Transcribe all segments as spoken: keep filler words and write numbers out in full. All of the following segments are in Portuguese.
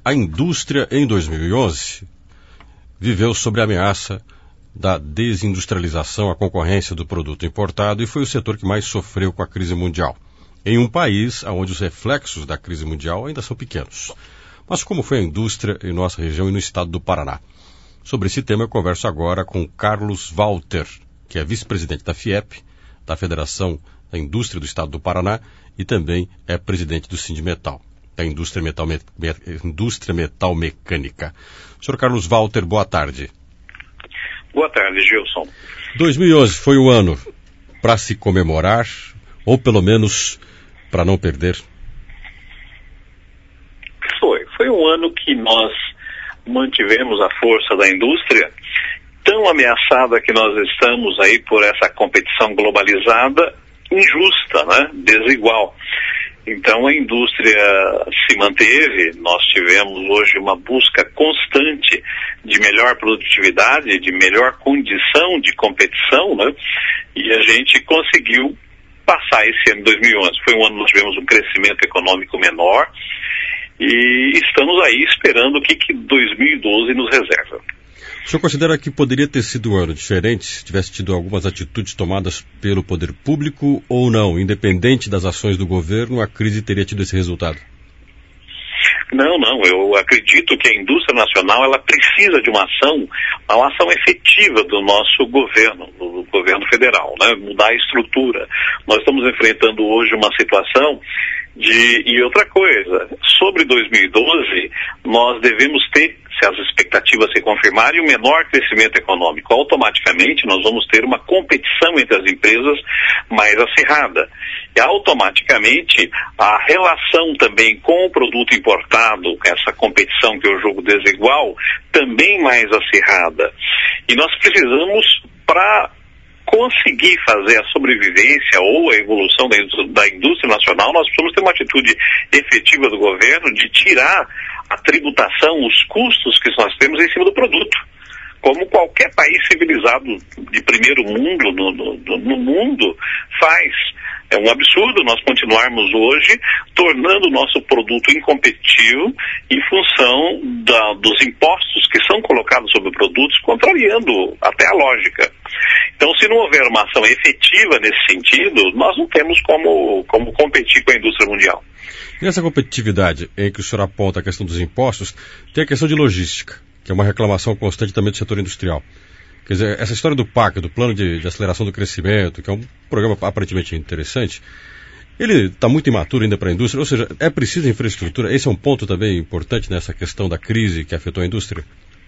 A indústria, em dois mil e onze, viveu sob a ameaça da desindustrialização, a concorrência do produto importado, e foi o setor que mais sofreu com a crise mundial, em um país onde os reflexos da crise mundial ainda são pequenos. Mas como foi a indústria em nossa região e no estado do Paraná? Sobre esse tema eu converso agora com Carlos Walter, que é vice-presidente da FIEP, da Federação da Indústria do Estado do Paraná, e também é presidente do Sindimetal, da Indústria Metal, Me, Indústria Metal Mecânica. senhor Carlos Walter, boa tarde. Boa tarde, Gilson. dois mil e onze foi um ano para se comemorar, ou pelo menos para não perder? Foi. Foi um ano que nós mantivemos a força da indústria, tão ameaçada que nós estamos aí por essa competição globalizada, injusta, né? Desigual. Então a indústria se manteve, nós tivemos hoje uma busca constante de melhor produtividade, de melhor condição de competição, né? E a gente conseguiu passar esse ano dois mil e onze. Foi um ano que nós tivemos um crescimento econômico menor e estamos aí esperando o que, que dois mil e doze nos reserva. O senhor considera que poderia ter sido um ano diferente se tivesse tido algumas atitudes tomadas pelo poder público ou não? Independente das ações do governo, a crise teria tido esse resultado? Não, não. Eu acredito que a indústria nacional ela precisa de uma ação, uma ação efetiva do nosso governo, do governo federal, né? Mudar a estrutura. Nós estamos enfrentando hoje uma situação de... E outra coisa, sobre dois mil e doze, nós devemos ter, se as expectativas se confirmarem, um menor crescimento econômico. Automaticamente, nós vamos ter uma competição entre as empresas mais acirrada. E automaticamente, a relação também com o produto importado, essa competição que eu julgo desigual, também mais acirrada. E nós precisamos, para conseguir fazer a sobrevivência ou a evolução da indústria, da indústria nacional, nós precisamos ter uma atitude efetiva do governo de tirar a tributação, os custos que nós temos em cima do produto. Como qualquer país civilizado de primeiro mundo no, no, no mundo faz. É um absurdo nós continuarmos hoje tornando o nosso produto incompetitivo em função da, dos impostos que são colocados sobre produtos, contrariando até a lógica. Então, se não houver uma ação efetiva nesse sentido, nós não temos como, como competir com a indústria mundial. Nessa competitividade em que o senhor aponta a questão dos impostos, tem a questão de logística, que é uma reclamação constante também do setor industrial. Quer dizer, essa história do P A C, do Plano de, de Aceleração do Crescimento, que é um programa aparentemente interessante, ele está muito imaturo ainda para a indústria, ou seja, é preciso infraestrutura. Esse é um ponto também importante nessa questão da crise que afetou a indústria?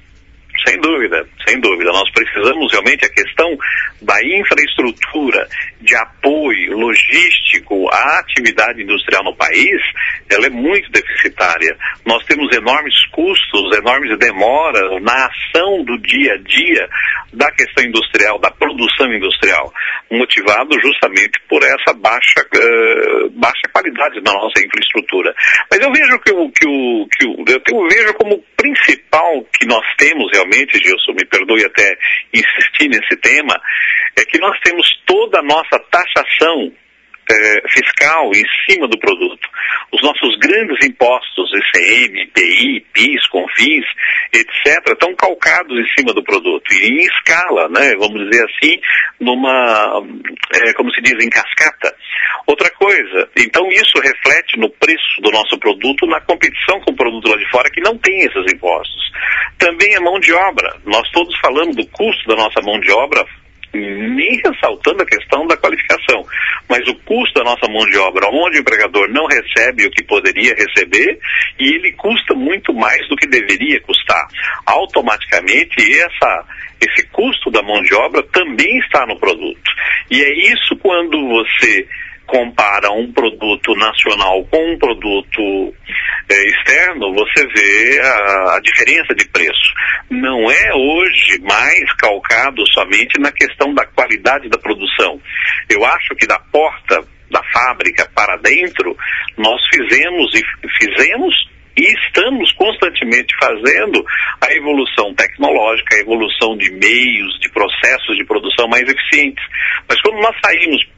Sem dúvida, sem dúvida. Nós precisamos realmente a questão da infraestrutura, de apoio logístico à atividade industrial no país, ela é muito deficitária. Nós temos enormes custos, enormes demoras na ação do dia a dia da questão industrial, da produção industrial, motivado justamente por essa baixa, uh, baixa qualidade da nossa infraestrutura. Mas eu vejo que o que o, que o eu vejo como principal que nós temos realmente, Gilson, me perdoe até insistir nesse tema, é que nós temos toda a nossa taxação eh, fiscal em cima do produto. Os nossos grandes impostos, I C M, I P I, PIS, CONFINS, etcétera, estão calcados em cima do produto, e em escala, né, vamos dizer assim, numa, é, como se diz, em cascata. Outra coisa, então isso reflete no preço do nosso produto, na competição com o produto lá de fora, que não tem esses impostos. Também a mão de obra. Nós todos falamos do custo da nossa mão de obra, nem ressaltando a questão da qualificação, mas o custo da nossa mão de obra, onde o empregador não recebe o que poderia receber, e ele custa muito mais do que deveria custar. Automaticamente, essa, esse custo da mão de obra também está no produto. E é isso quando você compara um produto nacional com um produto é, externo, você vê a, a diferença de preço. Não é hoje mais calcado somente na questão da qualidade da produção. Eu acho que da porta da fábrica para dentro, nós fizemos e fizemos e estamos constantemente fazendo a evolução tecnológica, a evolução de meios, de processos de produção mais eficientes. Mas quando nós saímos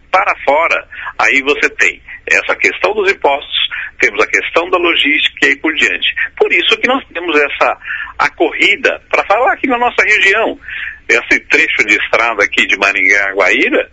para fora, aí você tem essa questão dos impostos, temos a questão da logística e aí por diante. Por isso que nós temos essa a corrida para falar aqui na nossa região. Esse trecho de estrada aqui de Maringá a Guaíra,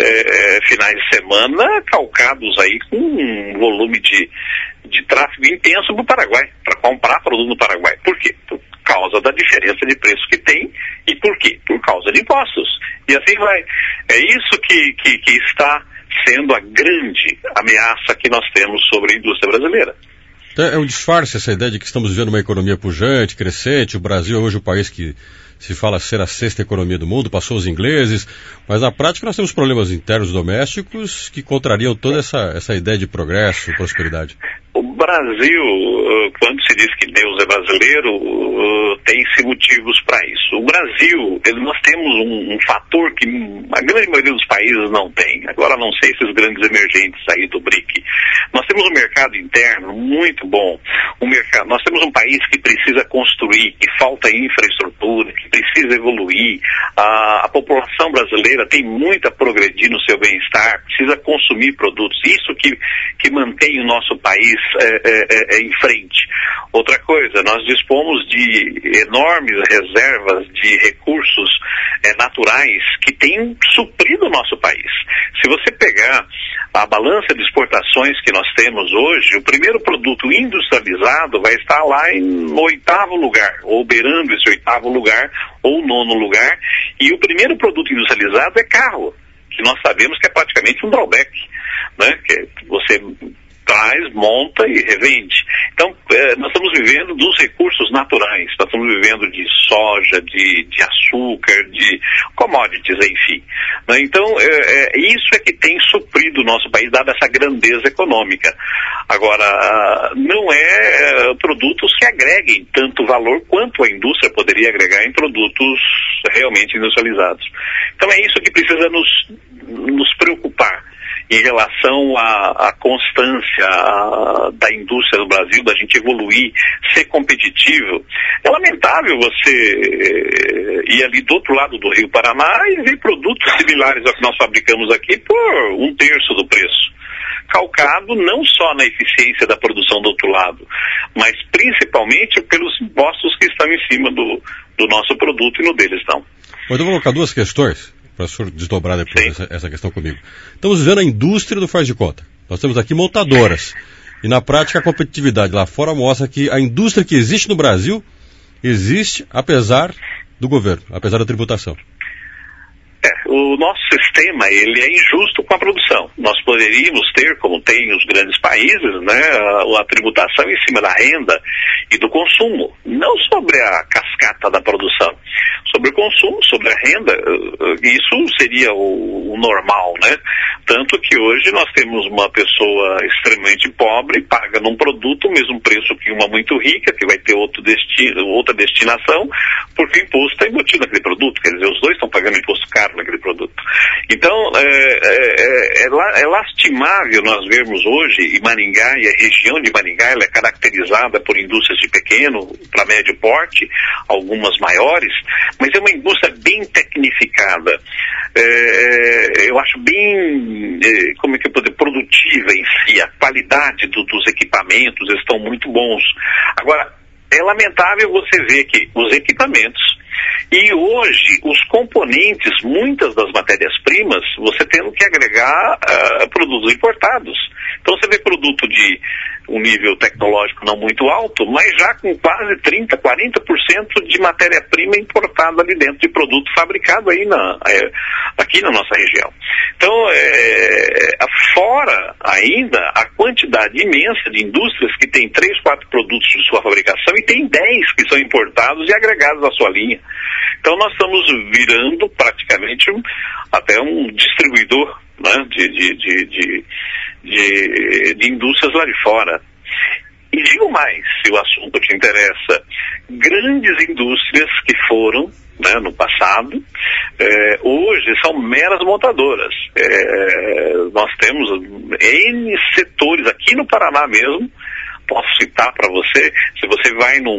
é, finais de semana calcados aí com um volume de, de tráfego intenso para o Paraguai, para comprar produto no Paraguai. Por quê? Por causa da diferença de preço que tem. E por quê? Por causa de impostos. E assim vai. É isso que, que, que está sendo a grande ameaça que nós temos sobre a indústria brasileira. É um disfarce essa ideia de que estamos vivendo uma economia pujante, crescente. O Brasil é hoje o país que se fala ser a sexta economia do mundo, passou os ingleses, mas na prática nós temos problemas internos domésticos que contrariam toda essa, essa ideia de progresso, prosperidade. O Brasil, quando se diz que Deus é brasileiro, tem-se motivos para isso. O Brasil, nós temos um, um fator que a grande maioria dos países não tem. Agora não sei se os grandes emergentes aí do B R I C. Nós temos um mercado interno muito bom. Um mercado, nós temos um país que precisa construir, que falta infraestrutura, que precisa evoluir. A, a população brasileira tem muito a progredir no seu bem-estar, precisa consumir produtos. Isso que, que mantém o nosso país É, é, é, em frente. Outra coisa, nós dispomos de enormes reservas de recursos é, naturais que têm suprido o nosso país. Se você pegar a balança de exportações que nós temos hoje, o primeiro produto industrializado vai estar lá em oitavo lugar, ou beirando esse oitavo lugar, ou nono lugar, e o primeiro produto industrializado é carro, que nós sabemos que é praticamente um drawback, né? Que você traz, monta e revende. Então, eh, nós estamos vivendo dos recursos naturais, nós estamos vivendo de soja, de, de açúcar, de commodities, enfim. Né? Então, eh, isso é que tem suprido o nosso país, dado essa grandeza econômica. Agora, não é produtos que agreguem tanto valor quanto a indústria poderia agregar em produtos realmente industrializados. Então, é isso que precisa nos, nos preocupar em relação à, à constância à, da indústria do Brasil, da gente evoluir, ser competitivo. É lamentável você ir ali do outro lado do Rio Paraná e ver produtos similares ao que nós fabricamos aqui por um terço do preço. Calcado não só na eficiência da produção do outro lado, mas principalmente pelos impostos que estão em cima do, do nosso produto e no deles não. Eu vou colocar duas questões para o senhor desdobrar depois essa, essa questão comigo. Estamos vivendo a indústria do faz de conta. Nós temos aqui montadoras. E na prática a competitividade lá fora mostra que a indústria que existe no Brasil existe apesar do governo, apesar da tributação. É, o nosso sistema, ele é injusto com a produção. Nós poderíamos ter, como tem os grandes países, né, a, a tributação em cima da renda e do consumo, não sobre a cascata da produção, sobre o consumo, sobre a renda. Isso seria o, o normal, né? Tanto que hoje nós temos uma pessoa extremamente pobre, paga num produto o mesmo preço que uma muito rica, que vai ter outro destino, outra destinação, porque o imposto está embutido naquele produto. Quer dizer, os dois estão pagando imposto caro naquele produto. Então, é, é, é, é lastimável nós vermos hoje, e Maringá, e a região de Maringá, ela é caracterizada por indústrias de pequeno para médio porte, algumas maiores, mas é uma indústria bem tecnificada. É, eu acho bem, é, como é que eu posso dizer, produtiva em si. A qualidade do, dos equipamentos estão muito bons. Agora, é lamentável você ver que os equipamentos e hoje os componentes, muitas das matérias-primas, você tendo que agregar uh, produtos importados. Então você vê produto de um nível tecnológico não muito alto, mas já com quase trinta, quarenta por cento de matéria-prima importada ali dentro de produto fabricado aí na, é, aqui na nossa região. Então, é, fora ainda a quantidade imensa de indústrias que tem três, quatro produtos de sua fabricação e tem dez que são importados e agregados à sua linha. Então nós estamos virando praticamente um, até um distribuidor, né, de, de, de, de, de, de indústrias lá de fora. E digo mais, se o assunto te interessa, grandes indústrias que foram, né, no passado, é, hoje são meras montadoras. É, nós temos N setores aqui no Paraná mesmo. Posso citar para você, se você vai num,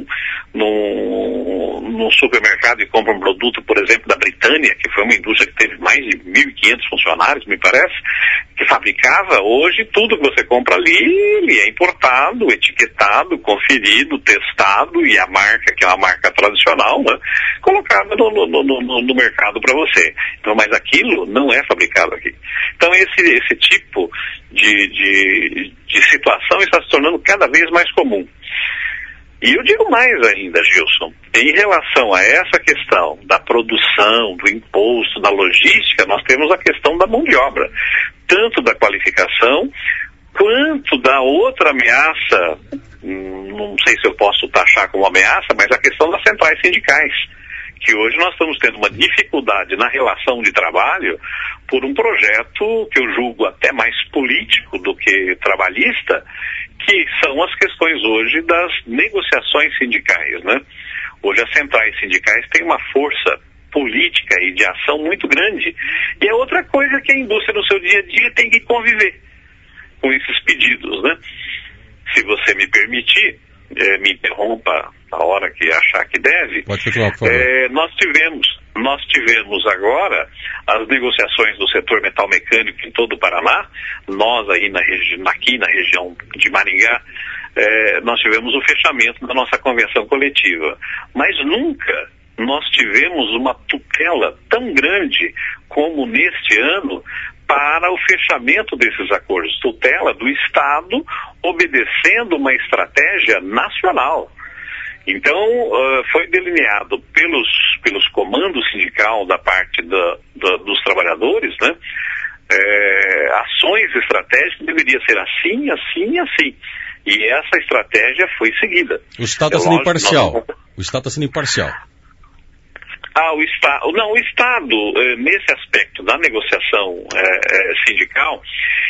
no, no supermercado e compra um produto, por exemplo, da Britânia, que foi uma indústria que teve mais de mil e quinhentos funcionários, me parece, que fabricava, hoje tudo que você compra ali, ele é importado, etiquetado, conferido, testado, e a marca, que é uma marca tradicional, né, colocada no, no, no, no mercado para você. Então, mas aquilo não é fabricado aqui. Então, esse, esse tipo de, de, de situação está se tornando cada vez mais comum. E eu digo mais ainda, Gilson, em relação a essa questão da produção, do imposto, da logística, nós temos a questão da mão de obra, tanto da qualificação, quanto da outra ameaça, não sei se eu posso taxar como ameaça, mas a questão das centrais sindicais, que hoje nós estamos tendo uma dificuldade na relação de trabalho por um projeto que eu julgo até mais político do que trabalhista, que são as questões hoje das negociações sindicais, né? Hoje as centrais sindicais têm uma força política e de ação muito grande, e é outra coisa que a indústria no seu dia a dia tem que conviver com esses pedidos, né? Se você me permitir, eh, me interrompa a hora que achar que deve. Pode continuar, por favor. Eh, nós tivemos, nós tivemos agora as negociações do setor metal mecânico em todo o Paraná. Nós aí na regi- aqui na região de Maringá, eh, nós tivemos o fechamento da nossa convenção coletiva. Mas nunca nós tivemos uma tutela tão grande como neste ano para o fechamento desses acordos. Tutela do Estado obedecendo uma estratégia nacional. Então, uh, foi delineado pelos, pelos comandos sindical da parte da, da, dos trabalhadores, né? É, ações estratégicas deveriam ser assim, assim e assim. E essa estratégia foi seguida. O Estado está é sendo imparcial. Nós... O Estado está sendo imparcial. Ah, o Estado, não, o Estado, eh, nesse aspecto da negociação eh, sindical,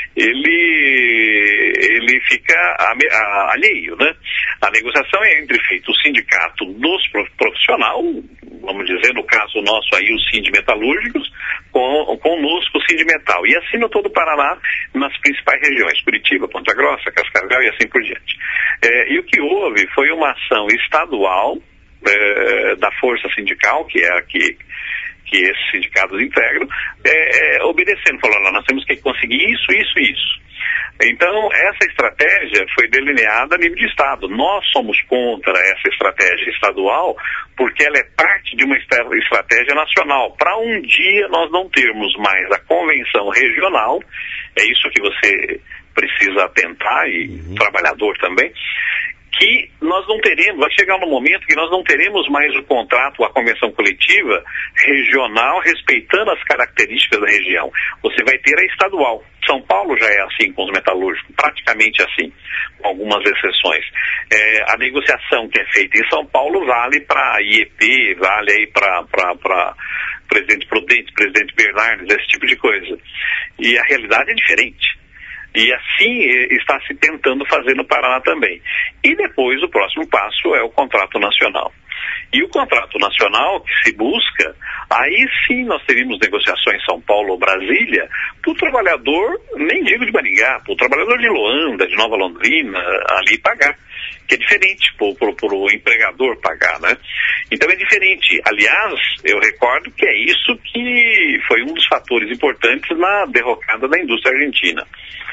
ele, ele fica alheio, né? A negociação é entre feito o sindicato dos profissional, vamos dizer, no caso nosso aí, os sindimetalúrgicos, com, conosco o sindimetal. E assim no todo o Paraná, nas principais regiões, Curitiba, Ponta Grossa, Cascavel e assim por diante. Eh, e o que houve foi uma ação estadual, É, da força sindical, que é a que, que esses sindicatos integram, é, é, obedecendo, falando, nós temos que conseguir isso, isso e isso. Então, essa estratégia foi delineada a nível de Estado. Nós somos contra essa estratégia estadual porque ela é parte de uma estratégia nacional. Para um dia nós não termos mais a convenção regional, é isso que você precisa atentar, e uhum. o trabalhador também, que nós não teremos, vai chegar no momento que nós não teremos mais o contrato, a convenção coletiva regional, respeitando as características da região. Você vai ter a estadual. São Paulo já é assim com os metalúrgicos, praticamente assim, com algumas exceções. É, a negociação que é feita em São Paulo vale para a I E P, vale aí para Presidente Prudente, Presidente Bernardes, esse tipo de coisa. E a realidade é diferente. E assim está se tentando fazer no Paraná também. E depois o próximo passo é o contrato nacional. E o contrato nacional que se busca, aí sim nós teríamos negociações São Paulo ou Brasília, para o trabalhador, nem digo de Maringá, para o trabalhador de Loanda, de Nova Londrina, ali pagar. Que é diferente para o empregador pagar, né? Então é diferente. Aliás, eu recordo que é isso que foi um dos fatores importantes na derrocada da indústria argentina.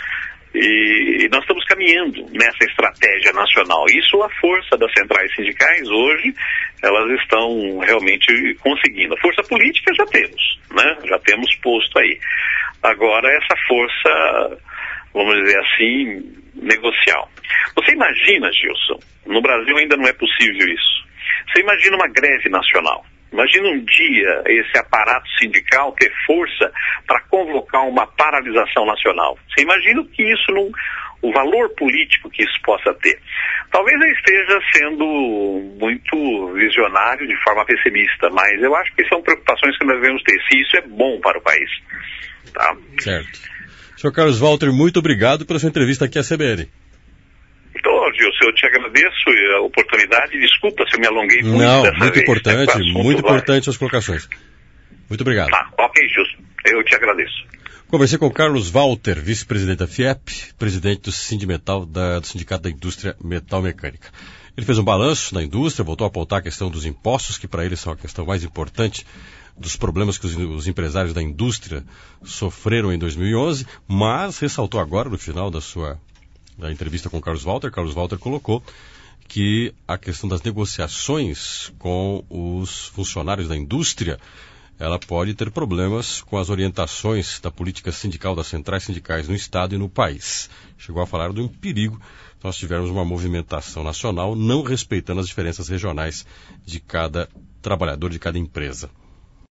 E nós estamos caminhando nessa estratégia nacional. Isso, a força das centrais sindicais hoje, elas estão realmente conseguindo. A força política já temos, né? Já temos posto aí. Agora, essa força, vamos dizer assim, negocial. Você imagina, Gilson, no Brasil ainda não é possível isso. Você imagina uma greve nacional. Imagina um dia esse aparato sindical ter força para convocar uma paralisação nacional. Você imagina que isso não, o valor político que isso possa ter. Talvez eu esteja sendo muito visionário de forma pessimista, mas eu acho que são preocupações que nós devemos ter, se isso é bom para o país. Tá? Certo. senhor Carlos Walter, muito obrigado pela sua entrevista aqui à C B N. Então, Gilson, eu te agradeço a oportunidade. Desculpa se eu me alonguei muito Não, dessa muito vez. importante, Né, muito importante suas colocações. Muito obrigado. Tá, ok, Gilson. Eu te agradeço. Conversei com o Carlos Walter, vice-presidente da FIEP, presidente do Sindimetal, da, do Sindicato da Indústria Metal Mecânica. Ele fez um balanço da indústria, voltou a apontar a questão dos impostos, que para ele são a questão mais importante dos problemas que os, os empresários da indústria sofreram em dois mil e onze, mas ressaltou agora, no final da sua da entrevista com o Carlos Walter, Carlos Walter colocou que a questão das negociações com os funcionários da indústria, ela pode ter problemas com as orientações da política sindical das centrais sindicais no Estado e no país. Chegou a falar de um perigo nós tivermos uma movimentação nacional não respeitando as diferenças regionais de cada trabalhador, de cada empresa.